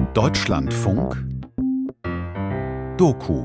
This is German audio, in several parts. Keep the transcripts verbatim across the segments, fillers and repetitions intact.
Deutschlandfunk Doku.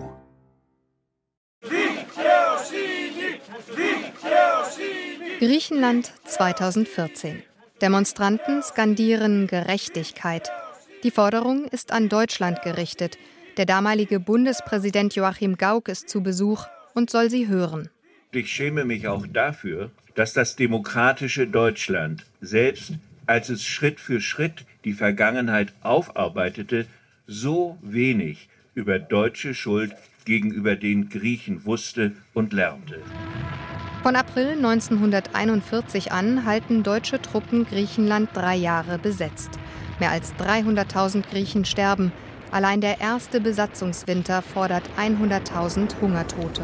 Griechenland zweitausendvierzehn. Demonstranten skandieren Gerechtigkeit. Die Forderung ist an Deutschland gerichtet. Der damalige Bundespräsident Joachim Gauck ist zu Besuch und soll sie hören. Ich schäme mich auch dafür, dass das demokratische Deutschland, selbst als es Schritt für Schritt die Vergangenheit aufarbeitete, so wenig über deutsche Schuld gegenüber den Griechen wusste und lernte. Von April neunzehnhunderteinundvierzig an halten deutsche Truppen Griechenland drei Jahre besetzt. Mehr als dreihunderttausend Griechen sterben. Allein der erste Besatzungswinter fordert hunderttausend Hungertote.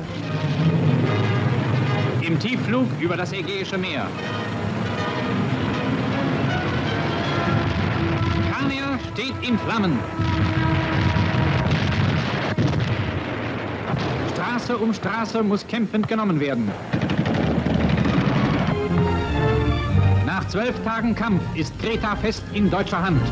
Im Tiefflug über das Ägäische Meer. Chania steht in Flammen. Straße um Straße muss kämpfend genommen werden. Nach zwölf Tagen Kampf ist Kreta fest in deutscher Hand.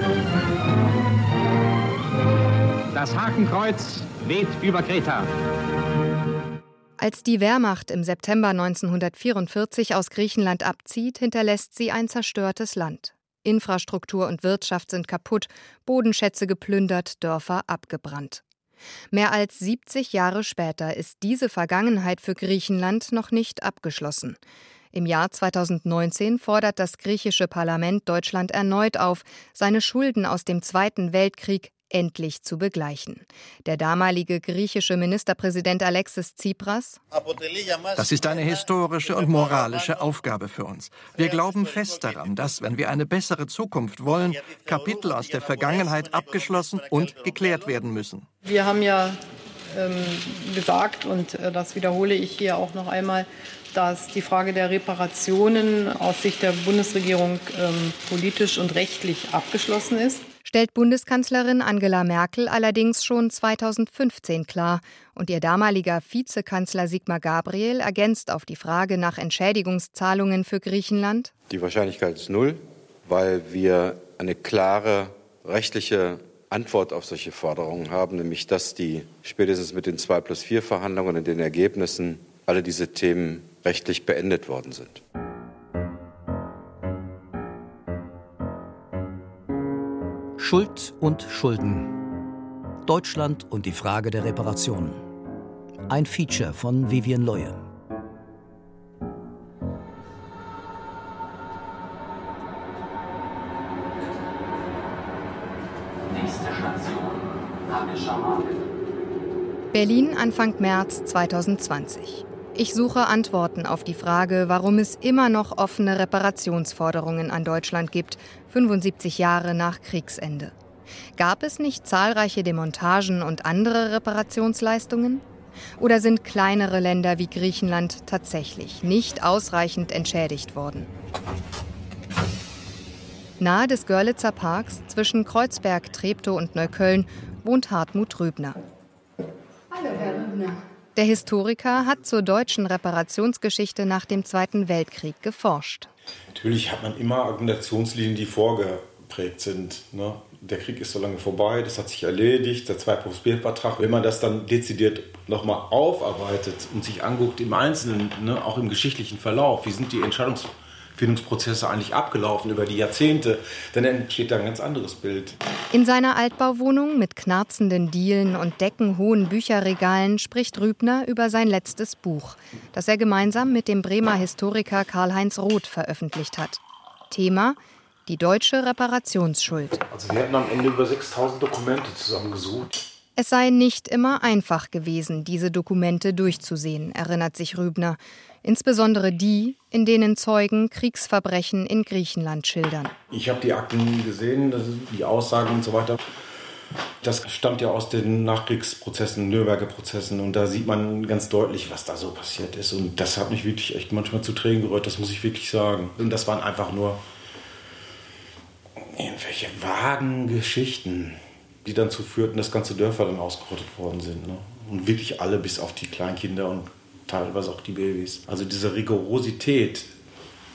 Das Hakenkreuz weht über Kreta. Als die Wehrmacht im September neunzehnhundertvierundvierzig aus Griechenland abzieht, hinterlässt sie ein zerstörtes Land. Infrastruktur und Wirtschaft sind kaputt, Bodenschätze geplündert, Dörfer abgebrannt. Mehr als siebzig Jahre später ist diese Vergangenheit für Griechenland noch nicht abgeschlossen. Im Jahr zweitausendneunzehn fordert das griechische Parlament Deutschland erneut auf, seine Schulden aus dem Zweiten Weltkrieg endlich zu begleichen. Der damalige griechische Ministerpräsident Alexis Tsipras: Das ist eine historische und moralische Aufgabe für uns. Wir glauben fest daran, dass, wenn wir eine bessere Zukunft wollen, Kapitel aus der Vergangenheit abgeschlossen und geklärt werden müssen. Wir haben ja ähm, gesagt, und äh, das wiederhole ich hier auch noch einmal, dass die Frage der Reparationen aus Sicht der Bundesregierung ähm, politisch und rechtlich abgeschlossen ist. Stellt Bundeskanzlerin Angela Merkel allerdings schon zweitausendfünfzehn klar. Und ihr damaliger Vizekanzler Sigmar Gabriel ergänzt auf die Frage nach Entschädigungszahlungen für Griechenland: Die Wahrscheinlichkeit ist null, weil wir eine klare rechtliche Antwort auf solche Forderungen haben, nämlich dass die spätestens mit den zwei plus vier Verhandlungen und den Ergebnissen alle diese Themen rechtlich beendet worden sind. Schuld und Schulden. Deutschland und die Frage der Reparationen. Ein Feature von Vivien Leue. Nächste Station, Hackischer Markt. Berlin Anfang März zweitausendzwanzig. Ich suche Antworten auf die Frage, warum es immer noch offene Reparationsforderungen an Deutschland gibt, fünfundsiebzig Jahre nach Kriegsende. Gab es nicht zahlreiche Demontagen und andere Reparationsleistungen? Oder sind kleinere Länder wie Griechenland tatsächlich nicht ausreichend entschädigt worden? Nahe des Görlitzer Parks zwischen Kreuzberg, Treptow und Neukölln wohnt Hartmut Rübner. Hallo, Herr Rübner. Der Historiker hat zur deutschen Reparationsgeschichte nach dem Zweiten Weltkrieg geforscht. Natürlich hat man immer Argumentationslinien, die vorgeprägt sind. Ne? Der Krieg ist so lange vorbei, das hat sich erledigt, der zwei plus vier Vertrag. Wenn man das dann dezidiert nochmal aufarbeitet und sich anguckt im Einzelnen, ne, auch im geschichtlichen Verlauf, wie sind die Entscheidungsfindungsprozesse eigentlich abgelaufen über die Jahrzehnte, dann entsteht da ein ganz anderes Bild. In seiner Altbauwohnung mit knarzenden Dielen und deckenhohen Bücherregalen spricht Rübner über sein letztes Buch, das er gemeinsam mit dem Bremer Historiker Karl-Heinz Roth veröffentlicht hat. Thema: die deutsche Reparationsschuld. Also wir hatten am Ende über sechstausend Dokumente zusammengesucht. Es sei nicht immer einfach gewesen, diese Dokumente durchzusehen, erinnert sich Rübner. Insbesondere die, in denen Zeugen Kriegsverbrechen in Griechenland schildern. Ich habe die Akten gesehen, das ist die Aussagen und so weiter. Das stammt ja aus den Nachkriegsprozessen, Nürnberger Prozessen. Und da sieht man ganz deutlich, was da so passiert ist. Und das hat mich wirklich echt manchmal zu Tränen gerührt, das muss ich wirklich sagen. Und das waren einfach nur irgendwelche vagen Geschichten, die dann dazu führten, dass ganze Dörfer dann ausgerottet worden sind. Ne? Und wirklich alle, bis auf die Kleinkinder und teilweise auch die Babys. Also diese Rigorosität,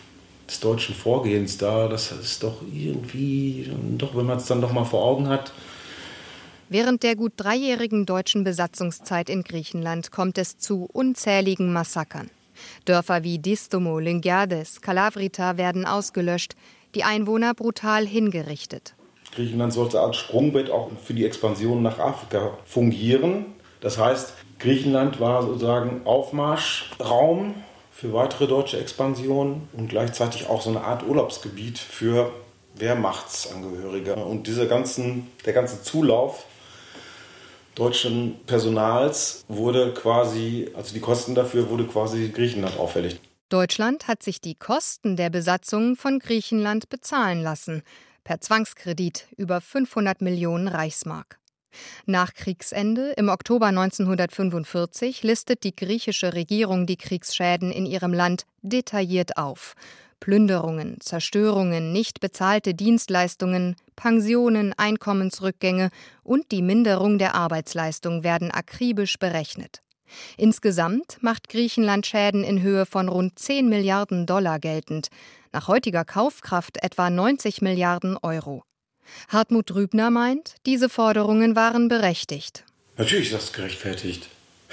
des deutschen Vorgehens da, das ist doch irgendwie, doch wenn man es dann doch mal vor Augen hat. Während der gut dreijährigen deutschen Besatzungszeit in Griechenland kommt es zu unzähligen Massakern. Dörfer wie Distomo, Lyngiades, Kalavrita werden ausgelöscht, die Einwohner brutal hingerichtet. Griechenland sollte als Sprungbrett auch für die Expansion nach Afrika fungieren. Das heißt, Griechenland war sozusagen Aufmarschraum für weitere deutsche Expansionen und gleichzeitig auch so eine Art Urlaubsgebiet für Wehrmachtsangehörige. Und dieser ganzen, der ganze Zulauf deutschen Personals wurde quasi, also die Kosten dafür wurde quasi Griechenland auferlegt. Deutschland hat sich die Kosten der Besatzung von Griechenland bezahlen lassen, per Zwangskredit über fünfhundert Millionen Reichsmark. Nach Kriegsende im Oktober neunzehnhundertfünfundvierzig listet die griechische Regierung die Kriegsschäden in ihrem Land detailliert auf. Plünderungen, Zerstörungen, nicht bezahlte Dienstleistungen, Pensionen, Einkommensrückgänge und die Minderung der Arbeitsleistung werden akribisch berechnet. Insgesamt macht Griechenland Schäden in Höhe von rund zehn Milliarden Dollar geltend, nach heutiger Kaufkraft etwa neunzig Milliarden Euro. Hartmut Rübner meint, diese Forderungen waren berechtigt. Natürlich ist das gerechtfertigt.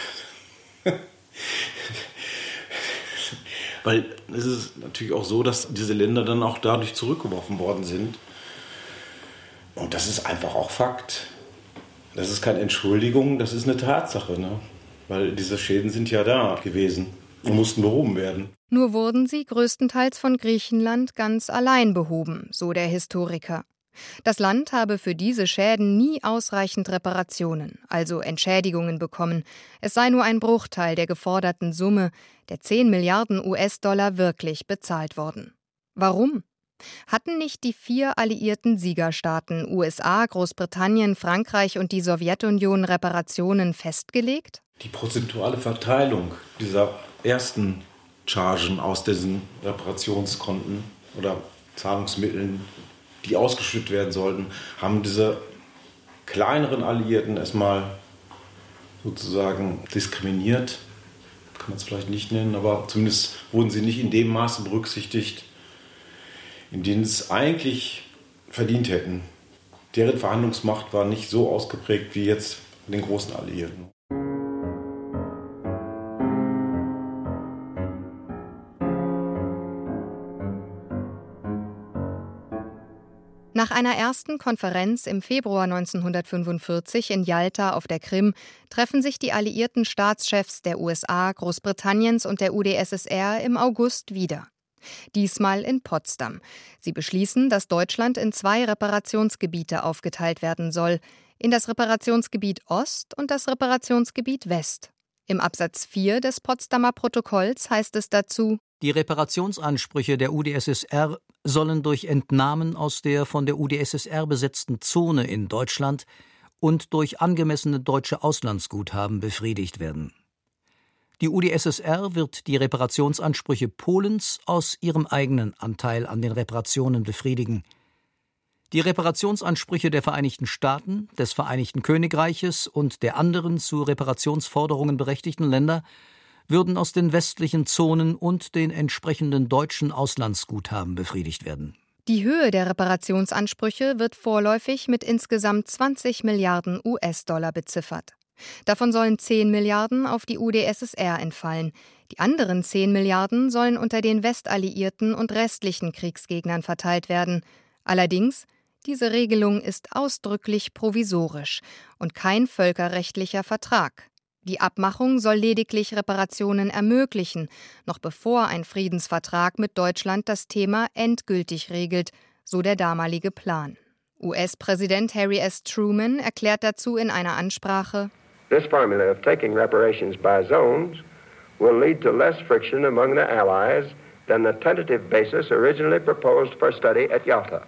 Weil es ist natürlich auch so, dass diese Länder dann auch dadurch zurückgeworfen worden sind. Und das ist einfach auch Fakt. Das ist keine Entschuldigung, das ist eine Tatsache, ne? Weil diese Schäden sind ja da gewesen und mussten behoben werden. Nur wurden sie größtenteils von Griechenland ganz allein behoben, so der Historiker. Das Land habe für diese Schäden nie ausreichend Reparationen, also Entschädigungen bekommen. Es sei nur ein Bruchteil der geforderten Summe, der zehn Milliarden US-Dollar, wirklich bezahlt worden. Warum? Hatten nicht die vier alliierten Siegerstaaten U S A, Großbritannien, Frankreich und die Sowjetunion Reparationen festgelegt? Die prozentuale Verteilung dieser ersten Chargen aus diesen Reparationskonten oder Zahlungsmitteln, die ausgeschüttet werden sollten, haben diese kleineren Alliierten erstmal sozusagen diskriminiert. Kann man es vielleicht nicht nennen, aber zumindest wurden sie nicht in dem Maße berücksichtigt, in denen es eigentlich verdient hätten. Deren Verhandlungsmacht war nicht so ausgeprägt wie jetzt bei den großen Alliierten. Nach einer ersten Konferenz im Februar neunzehnhundertfünfundvierzig in Jalta auf der Krim treffen sich die alliierten Staatschefs der U S A, Großbritanniens und der U d S S R im August wieder. Diesmal in Potsdam. Sie beschließen, dass Deutschland in zwei Reparationsgebiete aufgeteilt werden soll, in das Reparationsgebiet Ost und das Reparationsgebiet West. Im Absatz vier des Potsdamer Protokolls heißt es dazu: Die Reparationsansprüche der U d S S R sollen durch Entnahmen aus der von der U d S S R besetzten Zone in Deutschland und durch angemessene deutsche Auslandsguthaben befriedigt werden. Die U d S S R wird die Reparationsansprüche Polens aus ihrem eigenen Anteil an den Reparationen befriedigen. Die Reparationsansprüche der Vereinigten Staaten, des Vereinigten Königreiches und der anderen zu Reparationsforderungen berechtigten Länder würden aus den westlichen Zonen und den entsprechenden deutschen Auslandsguthaben befriedigt werden. Die Höhe der Reparationsansprüche wird vorläufig mit insgesamt zwanzig Milliarden U S-Dollar beziffert. Davon sollen zehn Milliarden auf die U d S S R entfallen. Die anderen zehn Milliarden sollen unter den Westalliierten und restlichen Kriegsgegnern verteilt werden. Allerdings, diese Regelung ist ausdrücklich provisorisch und kein völkerrechtlicher Vertrag. Die Abmachung soll lediglich Reparationen ermöglichen, noch bevor ein Friedensvertrag mit Deutschland das Thema endgültig regelt, so der damalige Plan. U S-Präsident Harry S. Truman erklärt dazu in einer Ansprache: This formula of taking reparations by zones will lead to less friction among the Allies than the tentative basis originally proposed for study at Yalta.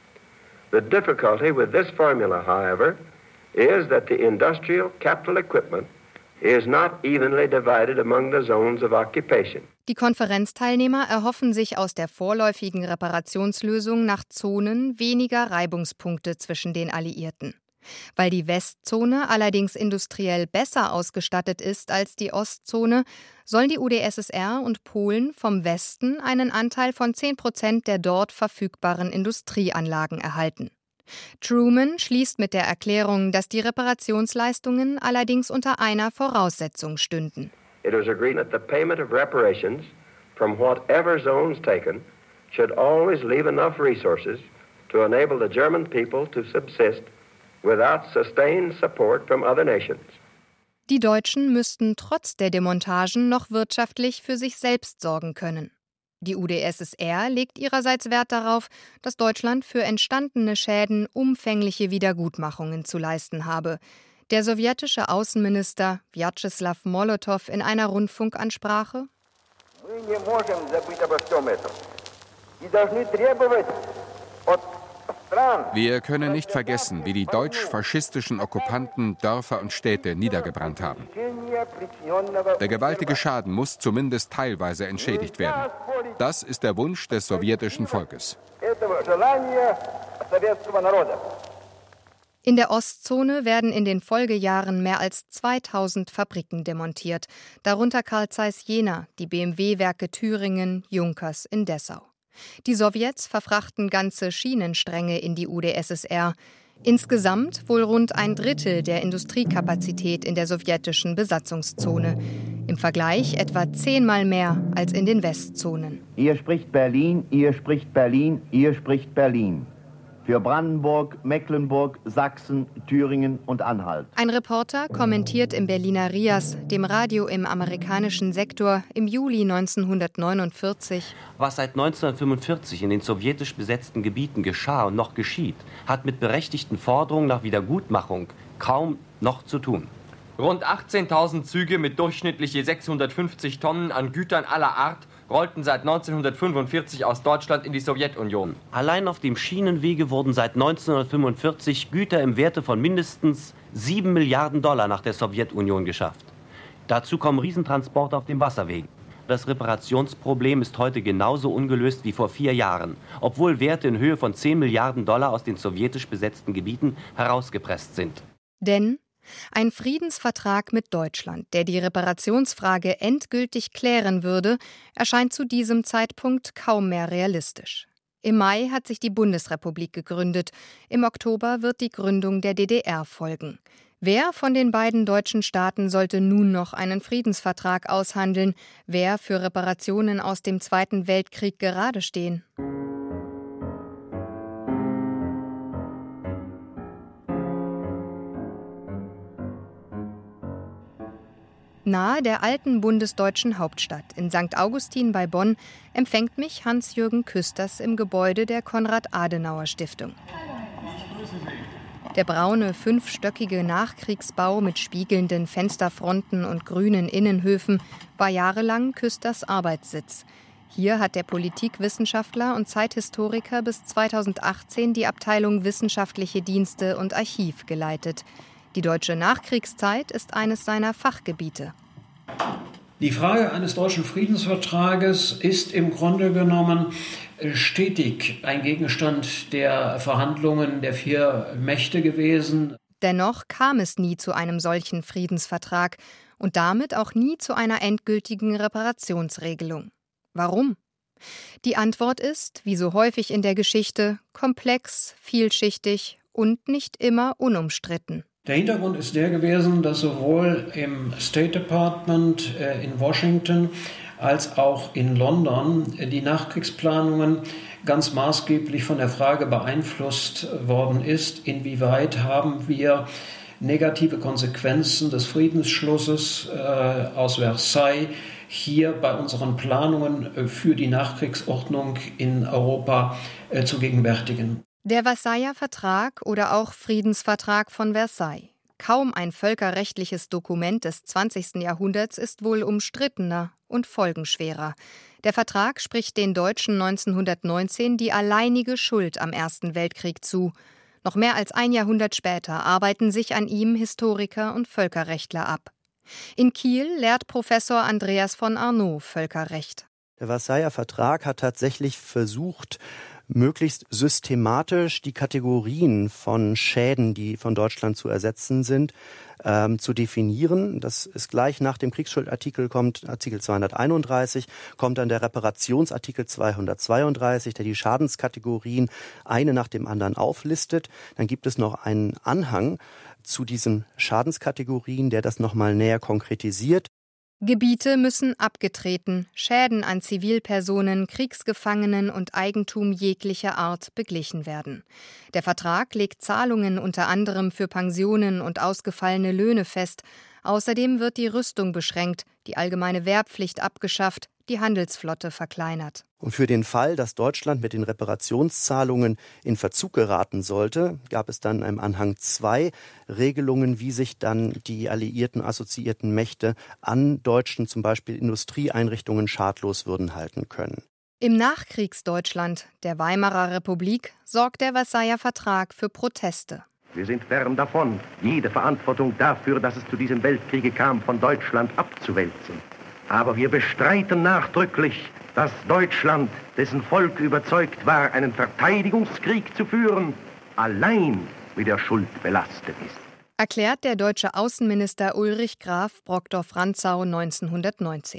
The difficulty with this formula, however, is that the industrial capital equipment is not evenly divided among the zones of occupation. Die Konferenzteilnehmer erhoffen sich aus der vorläufigen Reparationslösung nach Zonen weniger Reibungspunkte zwischen den Alliierten. Weil die Westzone allerdings industriell besser ausgestattet ist als die Ostzone, sollen die U d S S R und Polen vom Westen einen Anteil von zehn Prozent der dort verfügbaren Industrieanlagen erhalten. Truman schließt mit der Erklärung, dass die Reparationsleistungen allerdings unter einer Voraussetzung stünden. It was agreed that the payment of reparations from whatever zones taken should always leave enough resources to enable the German people to subsist without sustained support from other nations. Die Deutschen müssten trotz der Demontagen noch wirtschaftlich für sich selbst sorgen können. Die U d S S R legt ihrerseits Wert darauf, dass Deutschland für entstandene Schäden umfängliche Wiedergutmachungen zu leisten habe. Der sowjetische Außenminister Wjatscheslaw Molotow in einer Rundfunkansprache: Wir können nicht vergessen, wie die deutsch-faschistischen Okkupanten Dörfer und Städte niedergebrannt haben. Der gewaltige Schaden muss zumindest teilweise entschädigt werden. Das ist der Wunsch des sowjetischen Volkes. In der Ostzone werden in den Folgejahren mehr als zweitausend Fabriken demontiert, darunter Carl Zeiss Jena, die B M W-Werke Thüringen, Junkers in Dessau. Die Sowjets verfrachten ganze Schienenstränge in die U d S S R. Insgesamt wohl rund ein Drittel der Industriekapazität in der sowjetischen Besatzungszone. Im Vergleich etwa zehnmal mehr als in den Westzonen. Ihr spricht Berlin, ihr spricht Berlin, ihr spricht Berlin. Für Brandenburg, Mecklenburg, Sachsen, Thüringen und Anhalt. Ein Reporter kommentiert im Berliner R I A S, dem Radio im amerikanischen Sektor, im Juli neunzehnhundertneunundvierzig. Was seit neunzehnhundertfünfundvierzig in den sowjetisch besetzten Gebieten geschah und noch geschieht, hat mit berechtigten Forderungen nach Wiedergutmachung kaum noch zu tun. Rund achtzehntausend Züge mit durchschnittlich je sechshundertfünfzig Tonnen an Gütern aller Art rollten seit neunzehnhundertfünfundvierzig aus Deutschland in die Sowjetunion. Allein auf dem Schienenwege wurden seit neunzehnhundertfünfundvierzig Güter im Werte von mindestens sieben Milliarden Dollar nach der Sowjetunion geschafft. Dazu kommen Riesentransporte auf dem Wasserweg. Das Reparationsproblem ist heute genauso ungelöst wie vor vier Jahren, obwohl Werte in Höhe von zehn Milliarden Dollar aus den sowjetisch besetzten Gebieten herausgepresst sind. Denn ein Friedensvertrag mit Deutschland, der die Reparationsfrage endgültig klären würde, erscheint zu diesem Zeitpunkt kaum mehr realistisch. Im Mai hat sich die Bundesrepublik gegründet. Im Oktober wird die Gründung der D D R folgen. Wer von den beiden deutschen Staaten sollte nun noch einen Friedensvertrag aushandeln? Wer für Reparationen aus dem Zweiten Weltkrieg gerade stehen? Nahe der alten bundesdeutschen Hauptstadt in Sankt Augustin bei Bonn empfängt mich Hans-Jürgen Küsters im Gebäude der Konrad-Adenauer-Stiftung. Der braune, fünfstöckige Nachkriegsbau mit spiegelnden Fensterfronten und grünen Innenhöfen war jahrelang Küsters Arbeitssitz. Hier hat der Politikwissenschaftler und Zeithistoriker bis zweitausendachtzehn die Abteilung Wissenschaftliche Dienste und Archiv geleitet. Die deutsche Nachkriegszeit ist eines seiner Fachgebiete. Die Frage eines deutschen Friedensvertrages ist im Grunde genommen stetig ein Gegenstand der Verhandlungen der vier Mächte gewesen. Dennoch kam es nie zu einem solchen Friedensvertrag und damit auch nie zu einer endgültigen Reparationsregelung. Warum? Die Antwort ist, wie so häufig in der Geschichte, komplex, vielschichtig und nicht immer unumstritten. Der Hintergrund ist der gewesen, dass sowohl im State Department äh, in Washington als auch in London äh, die Nachkriegsplanungen ganz maßgeblich von der Frage beeinflusst worden ist, inwieweit haben wir negative Konsequenzen des Friedensschlusses äh, aus Versailles hier bei unseren Planungen äh, für die Nachkriegsordnung in Europa äh, zu gegenwärtigen. Der Versailler Vertrag oder auch Friedensvertrag von Versailles. Kaum ein völkerrechtliches Dokument des zwanzigsten Jahrhunderts ist wohl umstrittener und folgenschwerer. Der Vertrag spricht den Deutschen neunzehnhundertneunzehn die alleinige Schuld am Ersten Weltkrieg zu. Noch mehr als ein Jahrhundert später arbeiten sich an ihm Historiker und Völkerrechtler ab. In Kiel lehrt Professor Andreas von Arnaud Völkerrecht. Der Versailler Vertrag hat tatsächlich versucht, möglichst systematisch die Kategorien von Schäden, die von Deutschland zu ersetzen sind, ähm, zu definieren. Das ist gleich nach dem Kriegsschuldartikel kommt Artikel zweihunderteinunddreißig, kommt dann der Reparationsartikel zweihundertzweiunddreißig, der die Schadenskategorien eine nach dem anderen auflistet. Dann gibt es noch einen Anhang zu diesen Schadenskategorien, der das nochmal näher konkretisiert. Gebiete müssen abgetreten, Schäden an Zivilpersonen, Kriegsgefangenen und Eigentum jeglicher Art beglichen werden. Der Vertrag legt Zahlungen unter anderem für Pensionen und ausgefallene Löhne fest. Außerdem wird die Rüstung beschränkt, die allgemeine Wehrpflicht abgeschafft, die Handelsflotte verkleinert. Und für den Fall, dass Deutschland mit den Reparationszahlungen in Verzug geraten sollte, gab es dann im Anhang zwei Regelungen, wie sich dann die alliierten, assoziierten Mächte an deutschen, zum Beispiel Industrieeinrichtungen, schadlos würden halten können. Im Nachkriegsdeutschland, der Weimarer Republik, sorgt der Versailler Vertrag für Proteste. Wir sind fern davon, jede Verantwortung dafür, dass es zu diesem Weltkriege kam, von Deutschland abzuwälzen. Aber wir bestreiten nachdrücklich, dass Deutschland, dessen Volk überzeugt war, einen Verteidigungskrieg zu führen, allein mit der Schuld belastet ist. Erklärt der deutsche Außenminister Ulrich Graf Brockdorff-Rantzau neunzehnhundertneunzehn.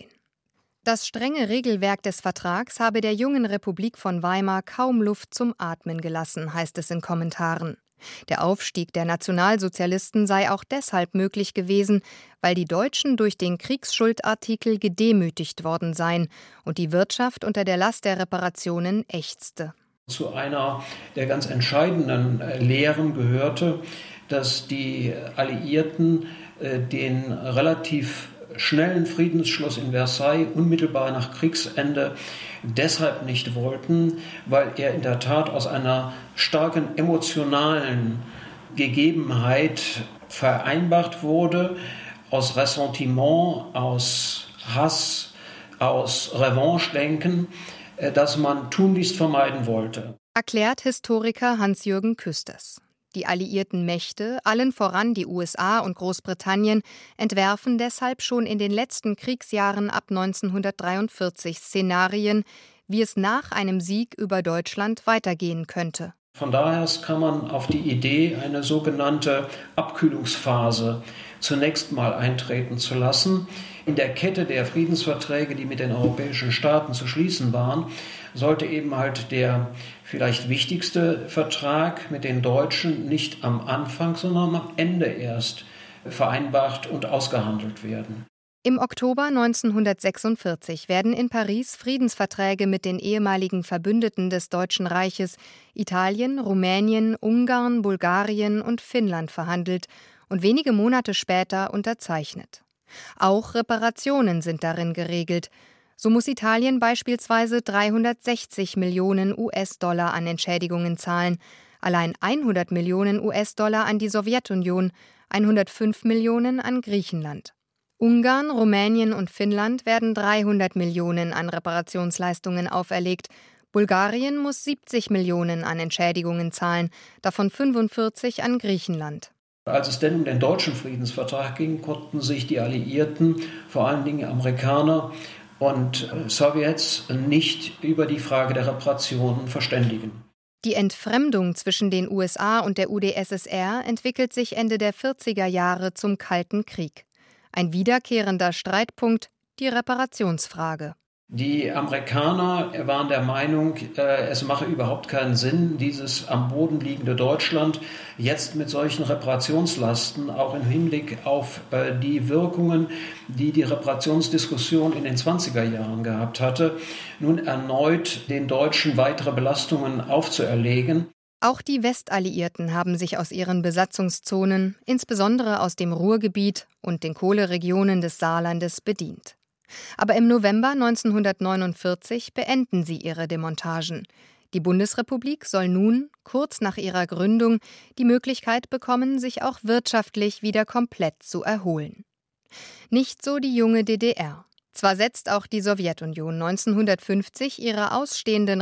Das strenge Regelwerk des Vertrags habe der jungen Republik von Weimar kaum Luft zum Atmen gelassen, heißt es in Kommentaren. Der Aufstieg der Nationalsozialisten sei auch deshalb möglich gewesen, weil die Deutschen durch den Kriegsschuldartikel gedemütigt worden seien und die Wirtschaft unter der Last der Reparationen ächzte. Zu einer der ganz entscheidenden Lehren gehörte, dass die Alliierten den relativ schnellen Friedensschluss in Versailles unmittelbar nach Kriegsende deshalb nicht wollten, weil er in der Tat aus einer starken emotionalen Gegebenheit vereinbart wurde, aus Ressentiment, aus Hass, aus Revanche-Denken, das man tunlichst vermeiden wollte. Erklärt Historiker Hans-Jürgen Küsters. Die alliierten Mächte, allen voran die U S A und Großbritannien, entwerfen deshalb schon in den letzten Kriegsjahren ab neunzehnhundertdreiundvierzig Szenarien, wie es nach einem Sieg über Deutschland weitergehen könnte. Von daher kam man auf die Idee, eine sogenannte Abkühlungsphase zunächst mal eintreten zu lassen. In der Kette der Friedensverträge, die mit den europäischen Staaten zu schließen waren, sollte eben halt der vielleicht wichtigste Vertrag mit den Deutschen nicht am Anfang, sondern am Ende erst vereinbart und ausgehandelt werden. Im Oktober neunzehnhundertsechsundvierzig werden in Paris Friedensverträge mit den ehemaligen Verbündeten des Deutschen Reiches Italien, Rumänien, Ungarn, Bulgarien und Finnland verhandelt und wenige Monate später unterzeichnet. Auch Reparationen sind darin geregelt. So muss Italien beispielsweise dreihundertsechzig Millionen U S-Dollar an Entschädigungen zahlen, allein hundert Millionen U S-Dollar an die Sowjetunion, hundertfünf Millionen an Griechenland. Ungarn, Rumänien und Finnland werden dreihundert Millionen an Reparationsleistungen auferlegt. Bulgarien muss siebzig Millionen an Entschädigungen zahlen, davon fünfundvierzig an Griechenland. Als es denn um den deutschen Friedensvertrag ging, konnten sich die Alliierten, vor allen Dingen Amerikaner und Sowjets, nicht über die Frage der Reparationen verständigen. Die Entfremdung zwischen den U S A und der U d S S R entwickelt sich Ende der vierziger Jahre zum Kalten Krieg. Ein wiederkehrender Streitpunkt, die Reparationsfrage. Die Amerikaner waren der Meinung, es mache überhaupt keinen Sinn, dieses am Boden liegende Deutschland jetzt mit solchen Reparationslasten, auch im Hinblick auf die Wirkungen, die die Reparationsdiskussion in den zwanziger Jahren gehabt hatte, nun erneut den Deutschen weitere Belastungen aufzuerlegen. Auch die Westalliierten haben sich aus ihren Besatzungszonen, insbesondere aus dem Ruhrgebiet und den Kohleregionen des Saarlandes, bedient. Aber im November neunzehnhundertneunundvierzig beenden sie ihre Demontagen. Die Bundesrepublik soll nun, kurz nach ihrer Gründung, die Möglichkeit bekommen, sich auch wirtschaftlich wieder komplett zu erholen. Nicht so die junge D D R. Zwar setzt auch die Sowjetunion neunzehnhundertfünfzig ihre ausstehenden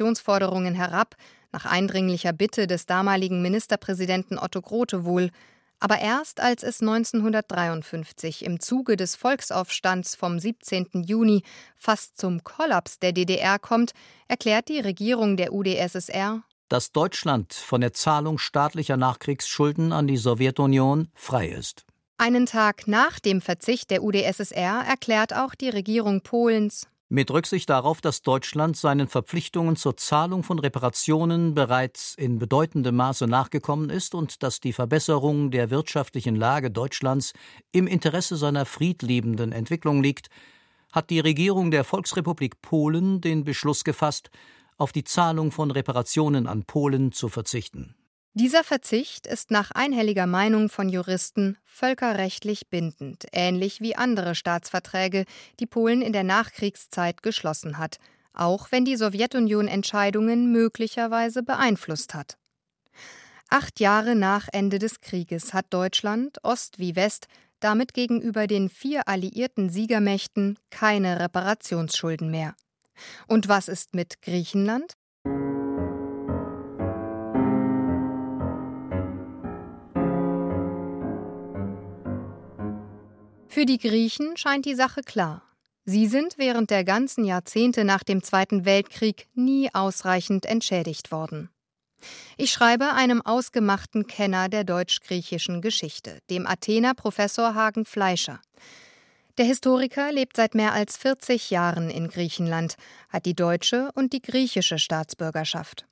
Reparationsforderungen herab, nach eindringlicher Bitte des damaligen Ministerpräsidenten Otto Grotewohl, Aber erst als es neunzehnhundertdreiundfünfzig im Zuge des Volksaufstands vom siebzehnten Juni fast zum Kollaps der D D R kommt, erklärt die Regierung der U d S S R, dass Deutschland von der Zahlung staatlicher Nachkriegsschulden an die Sowjetunion frei ist. Einen Tag nach dem Verzicht der U d S S R erklärt auch die Regierung Polens: Mit Rücksicht darauf, dass Deutschland seinen Verpflichtungen zur Zahlung von Reparationen bereits in bedeutendem Maße nachgekommen ist und dass die Verbesserung der wirtschaftlichen Lage Deutschlands im Interesse seiner friedliebenden Entwicklung liegt, hat die Regierung der Volksrepublik Polen den Beschluss gefasst, auf die Zahlung von Reparationen an Polen zu verzichten. Dieser Verzicht ist nach einhelliger Meinung von Juristen völkerrechtlich bindend, ähnlich wie andere Staatsverträge, die Polen in der Nachkriegszeit geschlossen hat, auch wenn die Sowjetunion Entscheidungen möglicherweise beeinflusst hat. Acht Jahre nach Ende des Krieges hat Deutschland, Ost wie West, damit gegenüber den vier alliierten Siegermächten keine Reparationsschulden mehr. Und was ist mit Griechenland? Für die Griechen scheint die Sache klar. Sie sind während der ganzen Jahrzehnte nach dem Zweiten Weltkrieg nie ausreichend entschädigt worden. Ich schreibe einem ausgemachten Kenner der deutsch-griechischen Geschichte, dem Athener Professor Hagen Fleischer. Der Historiker lebt seit mehr als vierzig Jahren in Griechenland, hat die deutsche und die griechische Staatsbürgerschaft.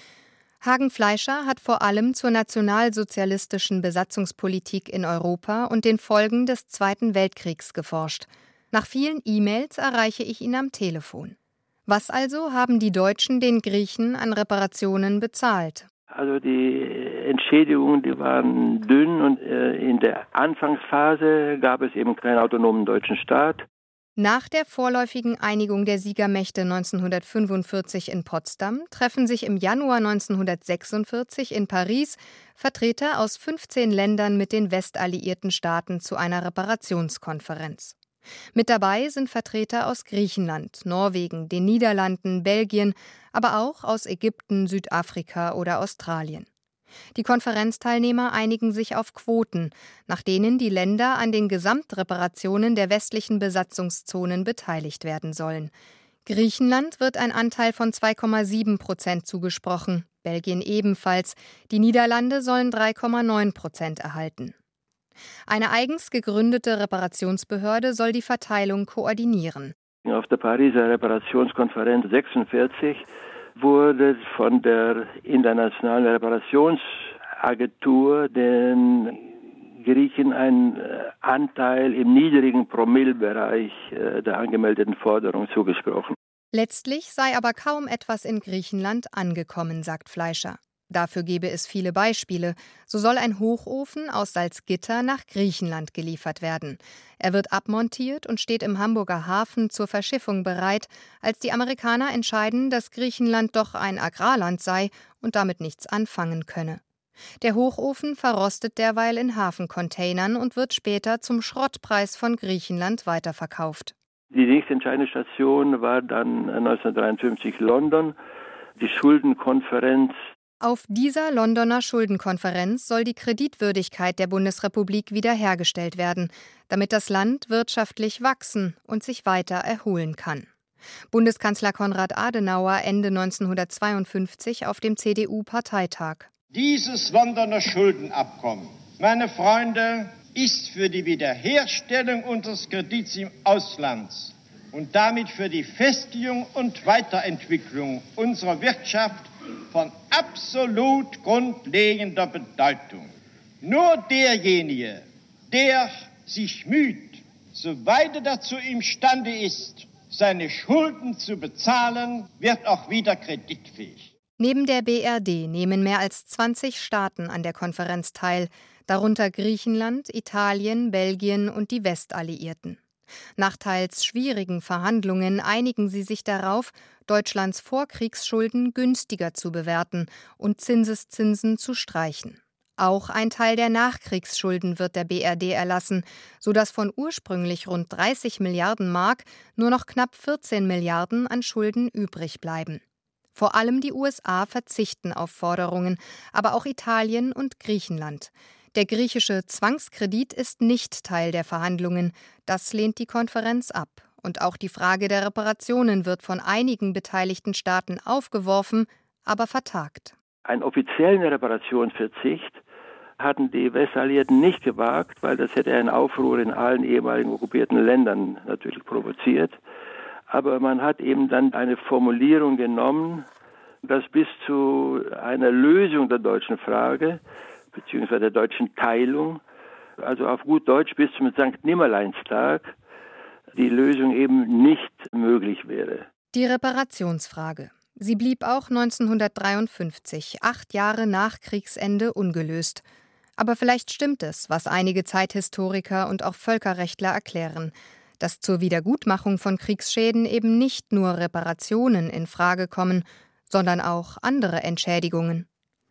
Hagen Fleischer hat vor allem zur nationalsozialistischen Besatzungspolitik in Europa und den Folgen des Zweiten Weltkriegs geforscht. Nach vielen E-Mails erreiche ich ihn am Telefon. Was also haben die Deutschen den Griechen an Reparationen bezahlt? Also die Entschädigungen, die waren dünn und äh, in der Anfangsphase gab es eben keinen autonomen deutschen Staat. Nach der vorläufigen Einigung der Siegermächte neunzehnhundertfünfundvierzig in Potsdam treffen sich im Januar neunzehnhundertsechsundvierzig in Paris Vertreter aus fünfzehn Ländern mit den westalliierten Staaten zu einer Reparationskonferenz. Mit dabei sind Vertreter aus Griechenland, Norwegen, den Niederlanden, Belgien, aber auch aus Ägypten, Südafrika oder Australien. Die Konferenzteilnehmer einigen sich auf Quoten, nach denen die Länder an den Gesamtreparationen der westlichen Besatzungszonen beteiligt werden sollen. Griechenland wird ein Anteil von zwei Komma sieben Prozent zugesprochen, Belgien ebenfalls, die Niederlande sollen drei Komma neun Prozent erhalten. Eine eigens gegründete Reparationsbehörde soll die Verteilung koordinieren. Auf der Pariser Reparationskonferenz sechsundvierzig wurde von der Internationalen Reparationsagentur den Griechen ein Anteil im niedrigen Promillebereich der angemeldeten Forderung zugesprochen. Letztlich sei aber kaum etwas in Griechenland angekommen, sagt Fleischer. Dafür gebe es viele Beispiele. So soll ein Hochofen aus Salzgitter nach Griechenland geliefert werden. Er wird abmontiert und steht im Hamburger Hafen zur Verschiffung bereit, als die Amerikaner entscheiden, dass Griechenland doch ein Agrarland sei und damit nichts anfangen könne. Der Hochofen verrostet derweil in Hafencontainern und wird später zum Schrottpreis von Griechenland weiterverkauft. Die nächste entscheidende Station war dann neunzehnhundertdreiundfünfzig London, die Schuldenkonferenz. Auf dieser Londoner Schuldenkonferenz soll die Kreditwürdigkeit der Bundesrepublik wiederhergestellt werden, damit das Land wirtschaftlich wachsen und sich weiter erholen kann. Bundeskanzler Konrad Adenauer Ende neunzehnhundertzweiundfünfzig auf dem C D U-Parteitag. Dieses Londoner Schuldenabkommen, meine Freunde, ist für die Wiederherstellung unseres Kredits im Ausland und damit für die Festigung und Weiterentwicklung unserer Wirtschaft von absolut grundlegender Bedeutung. Nur derjenige, der sich müht, soweit er dazu imstande ist, seine Schulden zu bezahlen, wird auch wieder kreditfähig. Neben der B R D nehmen mehr als zwanzig Staaten an der Konferenz teil, darunter Griechenland, Italien, Belgien und die Westalliierten. Nach teils schwierigen Verhandlungen einigen sie sich darauf, Deutschlands Vorkriegsschulden günstiger zu bewerten und Zinseszinsen zu streichen. Auch ein Teil der Nachkriegsschulden wird der B R D erlassen, sodass von ursprünglich rund dreißig Milliarden Mark nur noch knapp vierzehn Milliarden an Schulden übrig bleiben. Vor allem die U S A verzichten auf Forderungen, aber auch Italien und Griechenland. Der griechische Zwangskredit ist nicht Teil der Verhandlungen. Das lehnt die Konferenz ab. Und auch die Frage der Reparationen wird von einigen beteiligten Staaten aufgeworfen, aber vertagt. Einen offiziellen Reparationsverzicht hatten die Westalliierten nicht gewagt, weil das hätte einen Aufruhr in allen ehemaligen okkupierten Ländern natürlich provoziert. Aber man hat eben dann eine Formulierung genommen, dass bis zu einer Lösung der deutschen Frage, beziehungsweise der deutschen Teilung, also auf gut Deutsch bis zum Sankt Nimmerleinstag, die Lösung eben nicht möglich wäre. Die Reparationsfrage. Sie blieb auch neunzehnhundertdreiundfünfzig, acht Jahre nach Kriegsende, ungelöst. Aber vielleicht stimmt es, was einige Zeithistoriker und auch Völkerrechtler erklären, dass zur Wiedergutmachung von Kriegsschäden eben nicht nur Reparationen in Frage kommen, sondern auch andere Entschädigungen.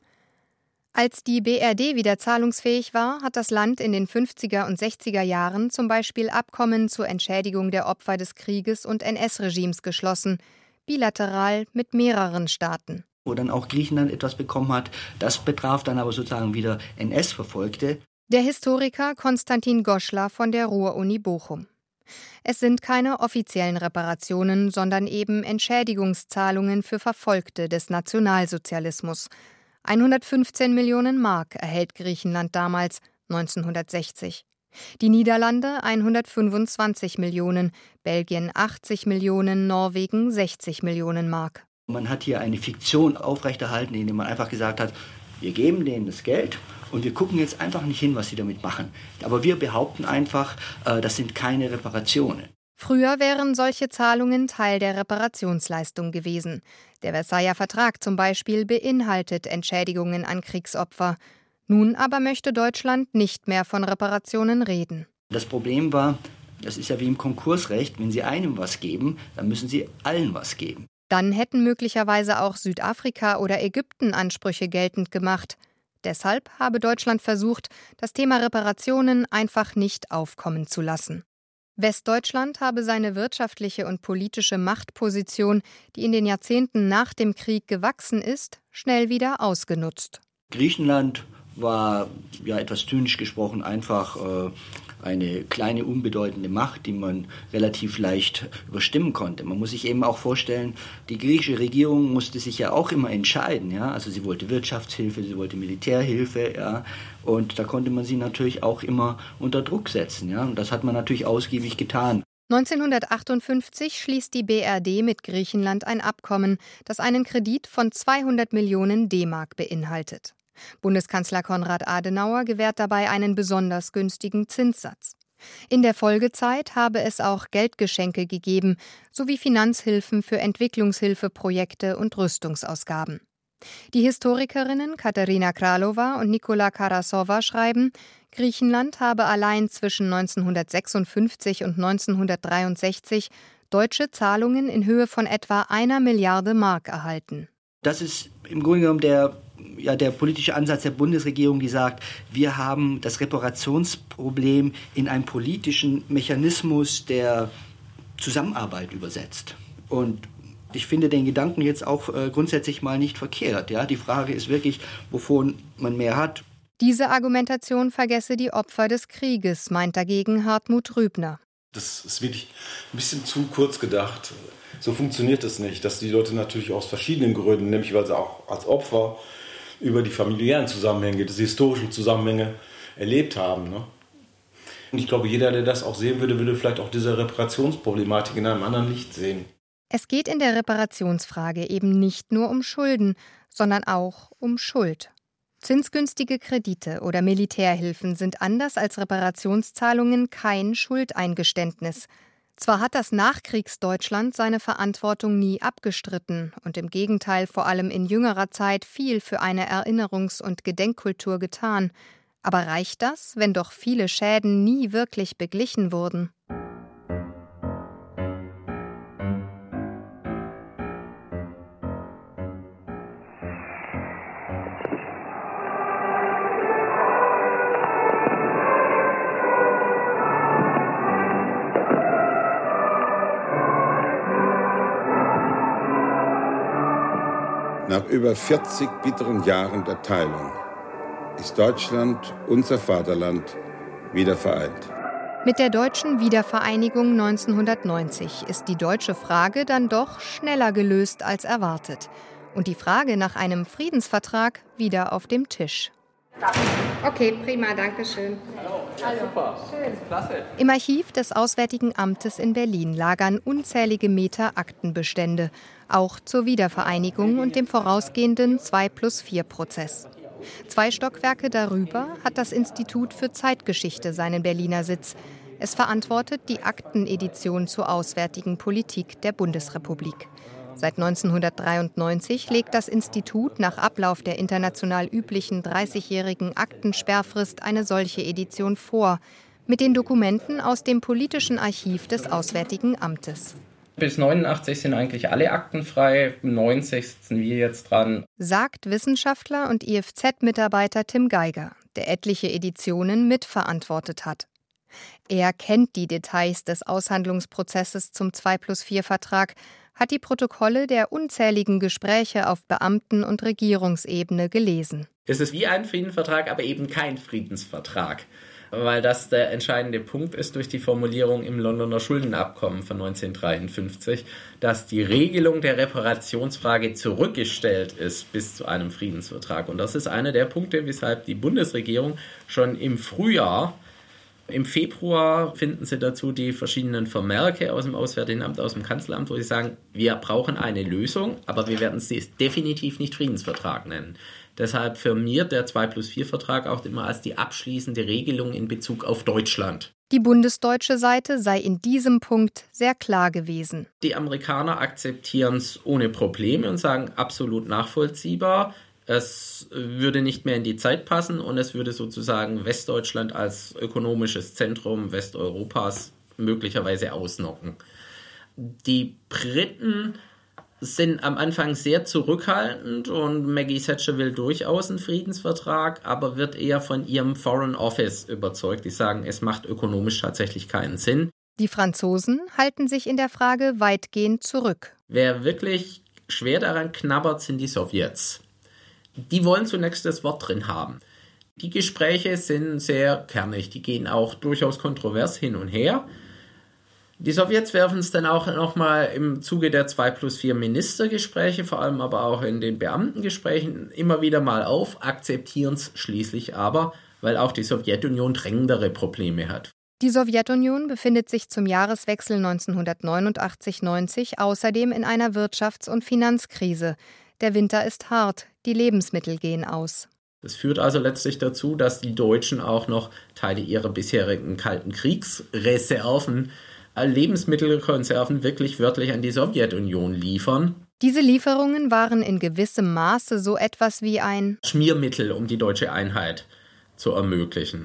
Als die B R D wieder zahlungsfähig war, hat das Land in den fünfziger und sechziger Jahren zum Beispiel Abkommen zur Entschädigung der Opfer des Krieges und N S-Regimes geschlossen, bilateral mit mehreren Staaten. Wo dann auch Griechenland etwas bekommen hat, das betraf dann aber sozusagen wieder N S-Verfolgte. Der Historiker Konstantin Goschler von der Ruhr-Uni Bochum. Es sind keine offiziellen Reparationen, sondern eben Entschädigungszahlungen für Verfolgte des Nationalsozialismus. hundertfünfzehn Millionen Mark erhält Griechenland damals, neunzehnhundertsechzig. Die Niederlande hundertfünfundzwanzig Millionen, Belgien achtzig Millionen, Norwegen sechzig Millionen Mark. Man hat hier eine Fiktion aufrechterhalten, indem man einfach gesagt hat, wir geben denen das Geld und wir gucken jetzt einfach nicht hin, was sie damit machen. Aber wir behaupten einfach, das sind keine Reparationen. Früher wären solche Zahlungen Teil der Reparationsleistung gewesen. Der Versailler Vertrag zum Beispiel beinhaltet Entschädigungen an Kriegsopfer. Nun aber möchte Deutschland nicht mehr von Reparationen reden. Das Problem war, das ist ja wie im Konkursrecht, wenn Sie einem was geben, dann müssen Sie allen was geben. Dann hätten möglicherweise auch Südafrika oder Ägypten Ansprüche geltend gemacht. Deshalb habe Deutschland versucht, das Thema Reparationen einfach nicht aufkommen zu lassen. Westdeutschland habe seine wirtschaftliche und politische Machtposition, die in den Jahrzehnten nach dem Krieg gewachsen ist, schnell wieder ausgenutzt. Griechenland war, ja etwas zynisch gesprochen, einfach äh, eine kleine, unbedeutende Macht, die man relativ leicht überstimmen konnte. Man muss sich eben auch vorstellen, die griechische Regierung musste sich ja auch immer entscheiden. Ja? Also sie wollte Wirtschaftshilfe, sie wollte Militärhilfe. Ja? Und da konnte man sie natürlich auch immer unter Druck setzen. Ja? Und das hat man natürlich ausgiebig getan. neunzehnhundertachtundfünfzig schließt die B R D mit Griechenland ein Abkommen, das einen Kredit von zweihundert Millionen D-Mark beinhaltet. Bundeskanzler Konrad Adenauer gewährt dabei einen besonders günstigen Zinssatz. In der Folgezeit habe es auch Geldgeschenke gegeben, sowie Finanzhilfen für Entwicklungshilfeprojekte und Rüstungsausgaben. Die Historikerinnen Katerina Kralova und Nikola Karasova schreiben, Griechenland habe allein zwischen neunzehnhundertsechsundfünfzig und neunzehnhundertdreiundsechzig deutsche Zahlungen in Höhe von etwa einer Milliarde Mark erhalten. Das ist im Grunde genommen der Ja, der politische Ansatz der Bundesregierung, die sagt, wir haben das Reparationsproblem in einen politischen Mechanismus der Zusammenarbeit übersetzt. Und ich finde den Gedanken jetzt auch äh, grundsätzlich mal nicht verkehrt. Ja? Die Frage ist wirklich, wovon man mehr hat. Diese Argumentation vergesse die Opfer des Krieges, meint dagegen Hartmut Rübner. Das ist wirklich ein bisschen zu kurz gedacht. So funktioniert es nicht, dass die Leute natürlich aus verschiedenen Gründen, nämlich weil sie auch als Opfer über die familiären Zusammenhänge, die historischen Zusammenhänge erlebt haben. Ne? Und ich glaube, jeder, der das auch sehen würde, würde vielleicht auch diese Reparationsproblematik in einem anderen Licht sehen. Es geht in der Reparationsfrage eben nicht nur um Schulden, sondern auch um Schuld. Zinsgünstige Kredite oder Militärhilfen sind anders als Reparationszahlungen kein Schuldeingeständnis. Zwar hat das Nachkriegsdeutschland seine Verantwortung nie abgestritten und im Gegenteil vor allem in jüngerer Zeit viel für eine Erinnerungs- und Gedenkkultur getan. Aber reicht das, wenn doch viele Schäden nie wirklich beglichen wurden? Nach über vierzig bitteren Jahren der Teilung ist Deutschland, unser Vaterland, wieder vereint. Mit der deutschen Wiedervereinigung neunzehnhundertneunzig ist die deutsche Frage dann doch schneller gelöst als erwartet. Und die Frage nach einem Friedensvertrag wieder auf dem Tisch. Okay, prima, danke schön. Hallo. Super. Schön. Klasse. Im Archiv des Auswärtigen Amtes in Berlin lagern unzählige Meter Aktenbestände, auch zur Wiedervereinigung und dem vorausgehenden zwei plus vier Prozess. Zwei Stockwerke darüber hat das Institut für Zeitgeschichte seinen Berliner Sitz. Es verantwortet die Aktenedition zur auswärtigen Politik der Bundesrepublik. Seit neunzehnhundertdreiundneunzig legt das Institut nach Ablauf der international üblichen dreißigjährigen Aktensperrfrist eine solche Edition vor, mit den Dokumenten aus dem politischen Archiv des Auswärtigen Amtes. Bis neunundachtzig sind eigentlich alle Akten frei, neunzig sitzen wir jetzt dran. Sagt Wissenschaftler und I F Z-Mitarbeiter Tim Geiger, der etliche Editionen mitverantwortet hat. Er kennt die Details des Aushandlungsprozesses zum zwei plus vier Vertrag, hat die Protokolle der unzähligen Gespräche auf Beamten- und Regierungsebene gelesen. Es ist wie ein Friedensvertrag, aber eben kein Friedensvertrag, weil das der entscheidende Punkt ist durch die Formulierung im Londoner Schuldenabkommen von neunzehnhundertdreiundfünfzig, dass die Regelung der Reparationsfrage zurückgestellt ist bis zu einem Friedensvertrag. Und das ist einer der Punkte, weshalb die Bundesregierung schon im Frühjahr, im Februar finden Sie dazu die verschiedenen Vermerke aus dem Auswärtigen Amt, aus dem Kanzleramt, wo sie sagen, wir brauchen eine Lösung, aber wir werden sie definitiv nicht Friedensvertrag nennen. Deshalb firmiert der zwei plus vier Vertrag auch immer als die abschließende Regelung in Bezug auf Deutschland. Die bundesdeutsche Seite sei in diesem Punkt sehr klar gewesen. Die Amerikaner akzeptieren es ohne Probleme und sagen, absolut nachvollziehbar. Es würde nicht mehr in die Zeit passen und es würde sozusagen Westdeutschland als ökonomisches Zentrum Westeuropas möglicherweise ausnocken. Die Briten sind am Anfang sehr zurückhaltend und Maggie Thatcher will durchaus einen Friedensvertrag, aber wird eher von ihrem Foreign Office überzeugt. Die sagen, es macht ökonomisch tatsächlich keinen Sinn. Die Franzosen halten sich in der Frage weitgehend zurück. Wer wirklich schwer daran knabbert, sind die Sowjets. Die wollen zunächst das Wort drin haben. Die Gespräche sind sehr kernig, die gehen auch durchaus kontrovers hin und her. Die Sowjets werfen es dann auch nochmal im Zuge der zwei plus vier Ministergespräche, vor allem aber auch in den Beamtengesprächen, immer wieder mal auf, akzeptieren es schließlich aber, weil auch die Sowjetunion drängendere Probleme hat. Die Sowjetunion befindet sich zum Jahreswechsel neunzehnhundertneunundachtzig neunzig außerdem in einer Wirtschafts- und Finanzkrise. Der Winter ist hart, die Lebensmittel gehen aus. Das führt also letztlich dazu, dass die Deutschen auch noch Teile ihrer bisherigen Kalten Kriegsreserven, Lebensmittelkonserven wirklich wörtlich an die Sowjetunion liefern. Diese Lieferungen waren in gewissem Maße so etwas wie ein Schmiermittel, um die deutsche Einheit zu ermöglichen.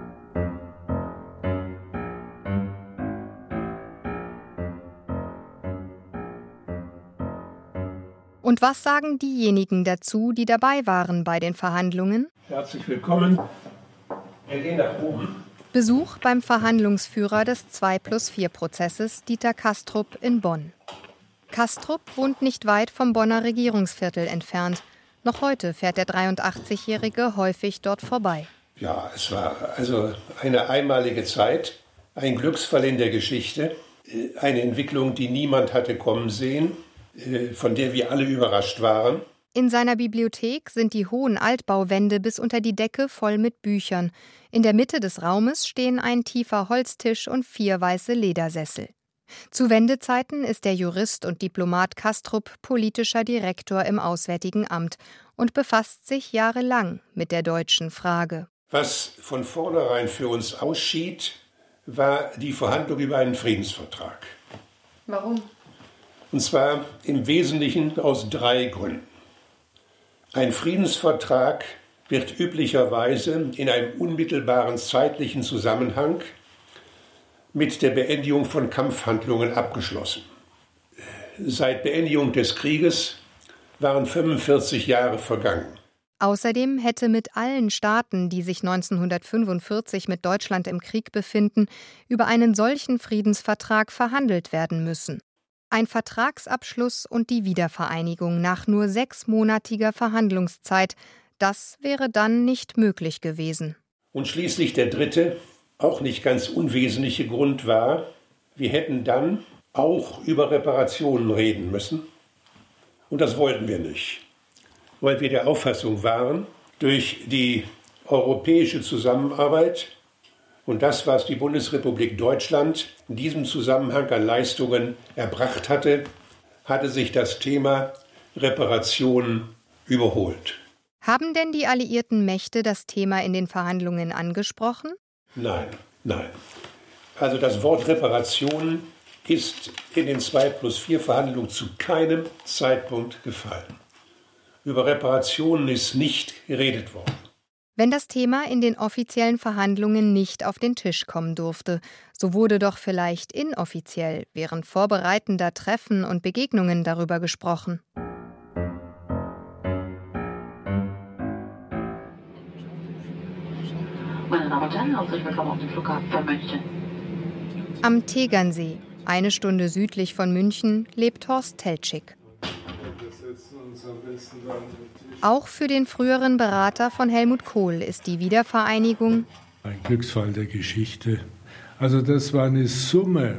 Und was sagen diejenigen dazu, die dabei waren bei den Verhandlungen? Herzlich willkommen. Wir gehen nach oben. Besuch beim Verhandlungsführer des zwei plus vier Prozesses, Dieter Kastrup, in Bonn. Kastrup wohnt nicht weit vom Bonner Regierungsviertel entfernt. Noch heute fährt der dreiundachtzigjährige häufig dort vorbei. Ja, es war also eine einmalige Zeit, ein Glücksfall in der Geschichte, eine Entwicklung, die niemand hatte kommen sehen, von der wir alle überrascht waren. In seiner Bibliothek sind die hohen Altbauwände bis unter die Decke voll mit Büchern. In der Mitte des Raumes stehen ein tiefer Holztisch und vier weiße Ledersessel. Zu Wendezeiten ist der Jurist und Diplomat Kastrup politischer Direktor im Auswärtigen Amt und befasst sich jahrelang mit der deutschen Frage. Was von vornherein für uns ausschied, war die Verhandlung über einen Friedensvertrag. Warum? Und zwar im Wesentlichen aus drei Gründen. Ein Friedensvertrag wird üblicherweise in einem unmittelbaren zeitlichen Zusammenhang mit der Beendigung von Kampfhandlungen abgeschlossen. Seit Beendigung des Krieges waren fünfundvierzig Jahre vergangen. Außerdem hätte mit allen Staaten, die sich neunzehnhundertfünfundvierzig mit Deutschland im Krieg befinden, über einen solchen Friedensvertrag verhandelt werden müssen. Ein Vertragsabschluss und die Wiedervereinigung nach nur sechsmonatiger Verhandlungszeit, Das wäre dann nicht möglich gewesen. Und schließlich der dritte, auch nicht ganz unwesentliche Grund war, wir hätten dann auch über Reparationen reden müssen. Und das wollten wir nicht, weil wir der Auffassung waren, durch die europäische Zusammenarbeit und das, was die Bundesrepublik Deutschland in diesem Zusammenhang an Leistungen erbracht hatte, hatte sich das Thema Reparationen überholt. Haben denn die alliierten Mächte das Thema in den Verhandlungen angesprochen? Nein, nein. Also das Wort Reparationen ist in den zwei plus vier Verhandlungen zu keinem Zeitpunkt gefallen. Über Reparationen ist nicht geredet worden. Wenn das Thema in den offiziellen Verhandlungen nicht auf den Tisch kommen durfte, so wurde doch vielleicht inoffiziell während vorbereitender Treffen und Begegnungen darüber gesprochen. Meine Damen und Herren, herzlich willkommen auf dem Flughafen von München. Am Tegernsee, eine Stunde südlich von München, lebt Horst Teltschik. Auch für den früheren Berater von Helmut Kohl ist die Wiedervereinigung ein Glücksfall der Geschichte. Also das war eine Summe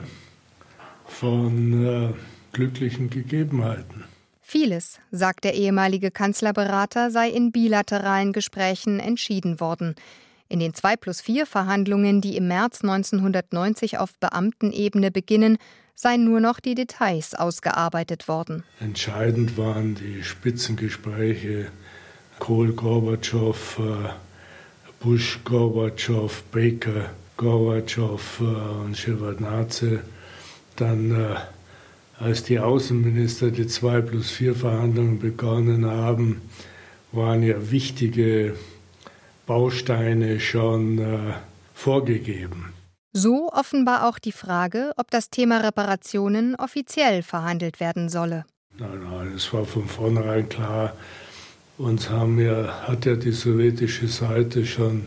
von äh, glücklichen Gegebenheiten. Vieles, sagt der ehemalige Kanzlerberater, sei in bilateralen Gesprächen entschieden worden. In den zwei plus vier Verhandlungen, die im März neunzehnhundertneunzig auf Beamtenebene beginnen, seien nur noch die Details ausgearbeitet worden. Entscheidend waren die Spitzengespräche Kohl, Gorbatschow, Bush, Gorbatschow, Baker, Gorbatschow und Shevardnadse. Dann, als die Außenminister die zwei plus vier Verhandlungen begonnen haben, waren ja wichtige Bausteine schon äh, vorgegeben. So offenbar auch die Frage, ob das Thema Reparationen offiziell verhandelt werden solle. Nein, nein, es war von vornherein klar. Uns haben ja, hat ja die sowjetische Seite schon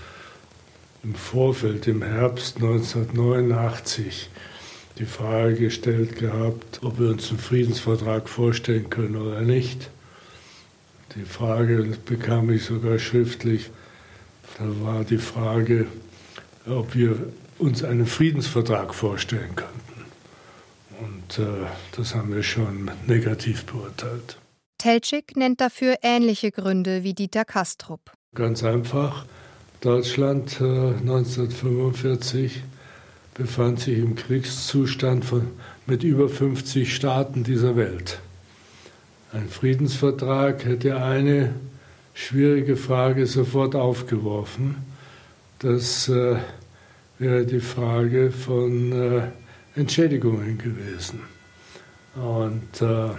im Vorfeld, im Herbst neunzehnhundertneunundachtzig, die Frage gestellt gehabt, ob wir uns einen Friedensvertrag vorstellen können oder nicht. Die Frage bekam ich sogar schriftlich. Da war die Frage, ob wir uns einen Friedensvertrag vorstellen könnten. Und äh, das haben wir schon negativ beurteilt. Teltschik nennt dafür ähnliche Gründe wie Dieter Kastrup. Ganz einfach. Deutschland äh, neunzehnhundertfünfundvierzig befand sich im Kriegszustand von, mit über fünfzig Staaten dieser Welt. Ein Friedensvertrag hätte eine schwierige Frage sofort aufgeworfen. Das äh, wäre die Frage von äh, Entschädigungen gewesen. Und äh,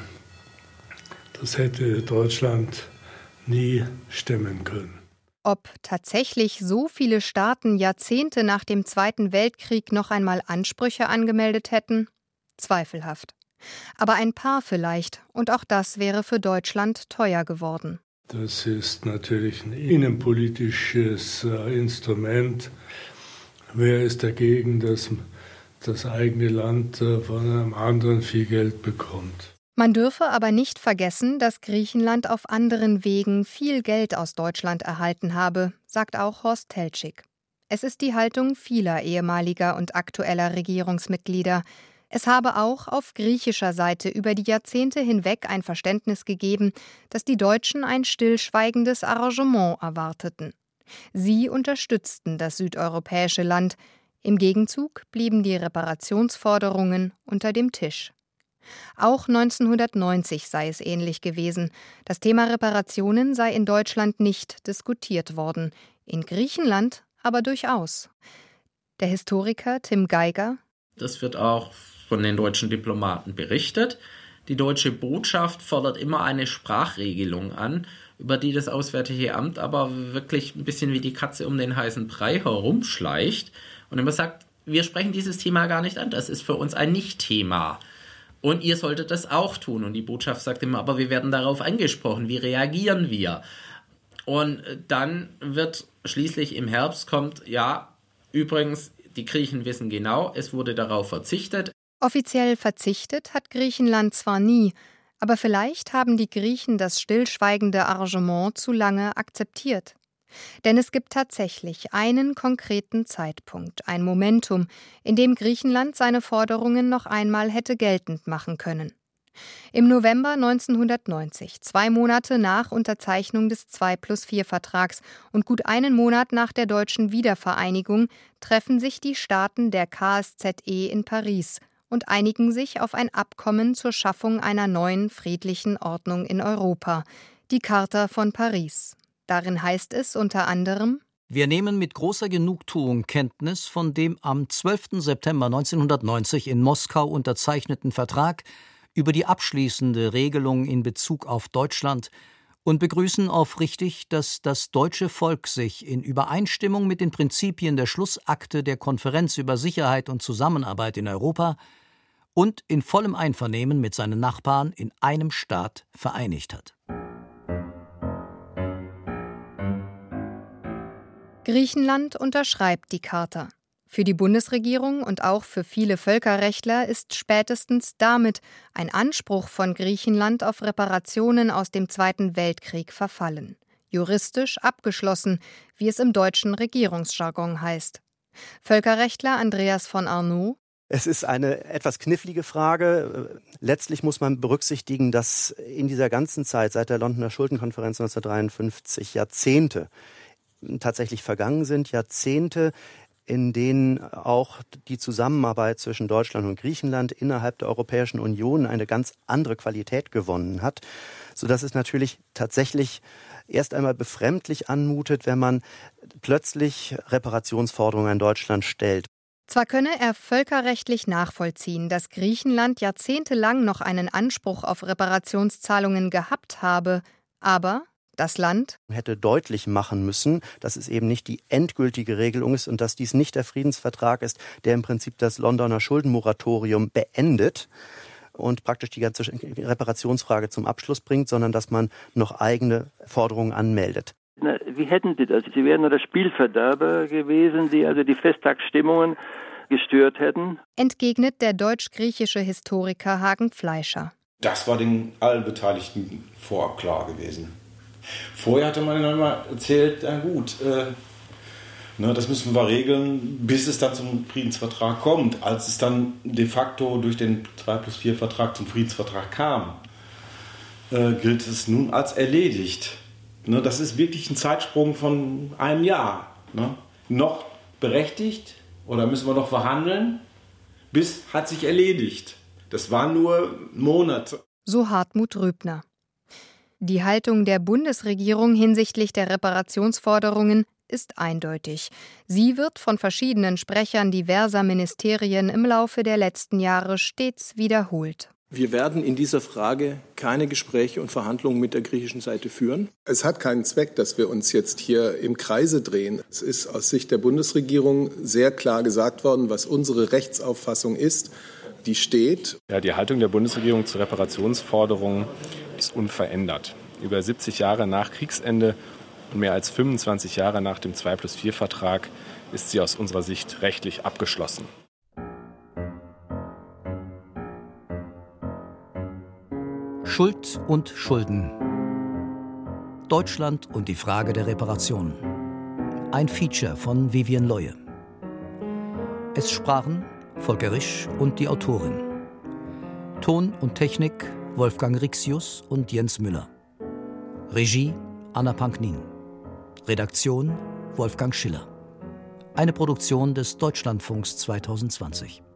das hätte Deutschland nie stemmen können. Ob tatsächlich so viele Staaten Jahrzehnte nach dem Zweiten Weltkrieg noch einmal Ansprüche angemeldet hätten? Zweifelhaft. Aber ein paar vielleicht, und auch das wäre für Deutschland teuer geworden. Das ist natürlich ein innenpolitisches äh, Instrument. Wer ist dagegen, dass das eigene Land äh, von einem anderen viel Geld bekommt? Man dürfe aber nicht vergessen, dass Griechenland auf anderen Wegen viel Geld aus Deutschland erhalten habe, sagt auch Horst Teltschik. Es ist die Haltung vieler ehemaliger und aktueller Regierungsmitglieder. Es habe auch auf griechischer Seite über die Jahrzehnte hinweg ein Verständnis gegeben, dass die Deutschen ein stillschweigendes Arrangement erwarteten. Sie unterstützten das südeuropäische Land. Im Gegenzug blieben die Reparationsforderungen unter dem Tisch. Auch neunzehnhundertneunzig sei es ähnlich gewesen. Das Thema Reparationen sei in Deutschland nicht diskutiert worden, in Griechenland aber durchaus. Der Historiker Tim Geiger: Das wird auch von den deutschen Diplomaten berichtet. Die deutsche Botschaft fordert immer eine Sprachregelung an, über die das Auswärtige Amt aber wirklich ein bisschen wie die Katze um den heißen Brei herumschleicht und immer sagt, wir sprechen dieses Thema gar nicht an, das ist für uns ein Nicht-Thema. Und ihr solltet das auch tun. Und die Botschaft sagt immer, aber wir werden darauf angesprochen, wie reagieren wir? Und dann wird schließlich im Herbst kommt, ja, übrigens, die Griechen wissen genau, es wurde darauf verzichtet. Offiziell verzichtet hat Griechenland zwar nie, Aber vielleicht haben die Griechen das stillschweigende Arrangement zu lange akzeptiert. Denn es gibt tatsächlich einen konkreten Zeitpunkt, ein Momentum, in dem Griechenland seine Forderungen noch einmal hätte geltend machen können. Im November neunzehnhundertneunzig, zwei Monate nach Unterzeichnung des zwei plus vier Vertrags und gut einen Monat nach der deutschen Wiedervereinigung, treffen sich die Staaten der K S Z E in Paris und einigen sich auf ein Abkommen zur Schaffung einer neuen friedlichen Ordnung in Europa, die Charta von Paris. Darin heißt es unter anderem: Wir nehmen mit großer Genugtuung Kenntnis von dem am zwölften September neunzehnhundertneunzig in Moskau unterzeichneten Vertrag über die abschließende Regelung in Bezug auf Deutschland und begrüßen aufrichtig, dass das deutsche Volk sich in Übereinstimmung mit den Prinzipien der Schlussakte der Konferenz über Sicherheit und Zusammenarbeit in Europa und in vollem Einvernehmen mit seinen Nachbarn in einem Staat vereinigt hat. Griechenland unterschreibt die Charta. Für die Bundesregierung und auch für viele Völkerrechtler ist spätestens damit ein Anspruch von Griechenland auf Reparationen aus dem Zweiten Weltkrieg verfallen. Juristisch abgeschlossen, wie es im deutschen Regierungsjargon heißt. Völkerrechtler Andreas von Arnoux: Es ist eine etwas knifflige Frage. Letztlich muss man berücksichtigen, dass in dieser ganzen Zeit, seit der Londoner Schuldenkonferenz neunzehnhundertdreiundfünfzig, Jahrzehnte tatsächlich vergangen sind, Jahrzehnte, in denen auch die Zusammenarbeit zwischen Deutschland und Griechenland innerhalb der Europäischen Union eine ganz andere Qualität gewonnen hat, sodass es natürlich tatsächlich erst einmal befremdlich anmutet, wenn man plötzlich Reparationsforderungen an Deutschland stellt. Zwar könne er völkerrechtlich nachvollziehen, dass Griechenland jahrzehntelang noch einen Anspruch auf Reparationszahlungen gehabt habe, aber das Land hätte deutlich machen müssen, dass es eben nicht die endgültige Regelung ist und dass dies nicht der Friedensvertrag ist, der im Prinzip das Londoner Schuldenmoratorium beendet und praktisch die ganze Reparationsfrage zum Abschluss bringt, sondern dass man noch eigene Forderungen anmeldet. Na, wie hätten Sie das? Sie wären nur der Spielverderber gewesen, die also die Festtagsstimmungen gestört hätten? Entgegnet der deutsch-griechische Historiker Hagen Fleischer. Das war den allen Beteiligten vorab klar gewesen. Vorher hatte man dann mal erzählt, na gut, äh, ne, das müssen wir regeln, bis es dann zum Friedensvertrag kommt. Als es dann de facto durch den zwei plus vier Vertrag zum Friedensvertrag kam, äh, gilt es nun als erledigt. Ne, das ist wirklich ein Zeitsprung von einem Jahr. Ne? Noch berechtigt oder müssen wir noch verhandeln, bis hat sich erledigt. Das waren nur Monate. So Hartmut Rübner. Die Haltung der Bundesregierung hinsichtlich der Reparationsforderungen ist eindeutig. Sie wird von verschiedenen Sprechern diverser Ministerien im Laufe der letzten Jahre stets wiederholt. Wir werden in dieser Frage keine Gespräche und Verhandlungen mit der griechischen Seite führen. Es hat keinen Zweck, dass wir uns jetzt hier im Kreise drehen. Es ist aus Sicht der Bundesregierung sehr klar gesagt worden, was unsere Rechtsauffassung ist. Die steht. Ja, die Haltung der Bundesregierung zu Reparationsforderungen ist unverändert. Über siebzig Jahre nach Kriegsende und mehr als fünfundzwanzig Jahre nach dem zwei plus vier Vertrag ist sie aus unserer Sicht rechtlich abgeschlossen. Schuld und Schulden. Deutschland und die Frage der Reparation. Ein Feature von Vivien Leue. Es sprachen Volker Risch und die Autorin. Ton und Technik Wolfgang Rixius und Jens Müller. Regie Anna Panknin. Redaktion Wolfgang Schiller. Eine Produktion des Deutschlandfunks zweitausendzwanzig.